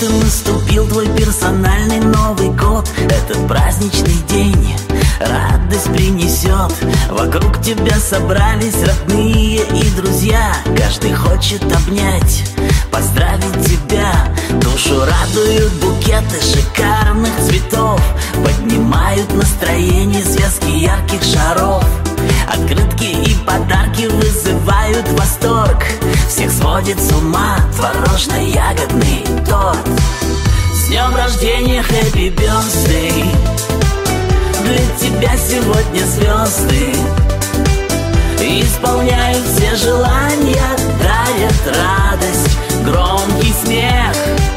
Вот и наступил твой персональный Новый год. Этот праздничный день радость принесет. Вокруг тебя собрались родные и друзья. Каждый хочет обнять, поздравить тебя. Душу радуют букеты шикарных цветов. Поднимают настроение связки ярких шаров. Открытки и подарки вызывают восторг. Всех сводит с ума творожно-ягодный торт. С днем рождения, happy birthday! Для тебя сегодня звезды исполняют все желания, дарят радость, громкий смех.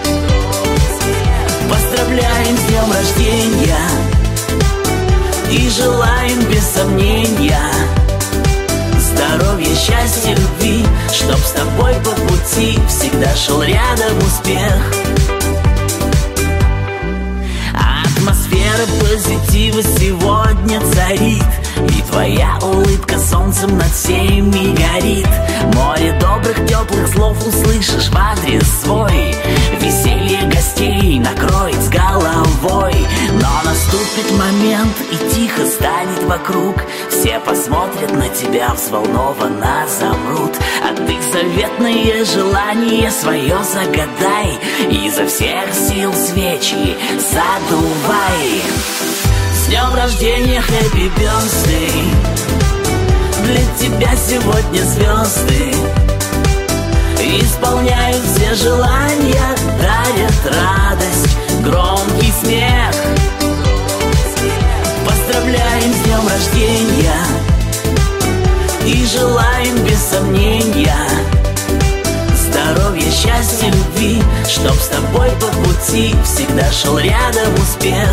Поздравляем с днем рождения и желаем без сомнения здоровья, счастья, любви, чтоб с тобой по пути всегда шел рядом успех. Атмосфера позитива сегодня царит, и твоя улыбка солнцем над всеми горит. Море добрых теплых слов услышишь в адрес свой. Веселье гостей накроет с головой. Но наступит момент, и тихо станет вокруг. Все посмотрят на тебя, взволнованно замрут. А ты заветное желание свое загадай, изо всех сил свечи задувай. С днем рождения, happy birthday! Для тебя сегодня звезды исполняют все желания, дарят радость, громкий смех. Поздравляем с днем рождения и желаем без сомнения здоровья, счастья, любви, чтоб с тобой по пути всегда шел рядом успех.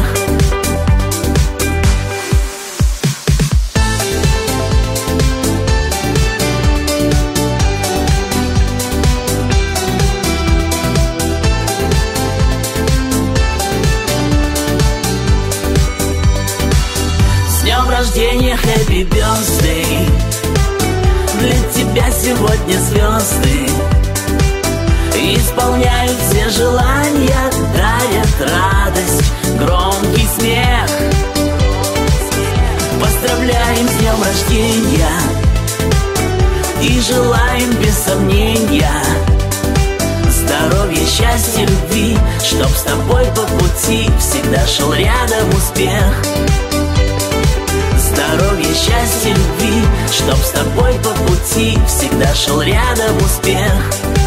С днем рождения, happy birthday! Для тебя сегодня звезды исполняют все желания, дарят радость, громкий смех. Поздравляем с днем рождения и желаем без сомнения здоровья, счастья, любви, чтоб с тобой по пути всегда шел рядом успех. Здоровья, счастья, любви, чтоб с тобой по пути всегда шел рядом успех.